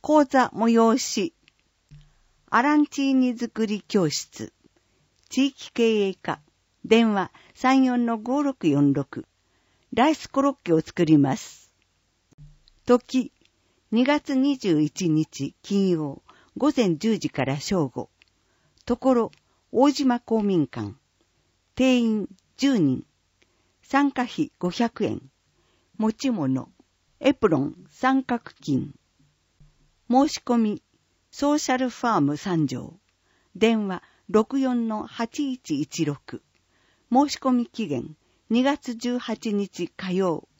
講座催し、アランチーニ作り教室、地域経営課、電話 34-5646、ライスコロッケを作ります。時、2月21日金曜、午前10時から正午。ところ、大島公民館。定員10人。参加費500円。持ち物、エプロン三角巾。申し込み、ソーシャルファーム3条。電話 64-8116。申し込み期限2月18日火曜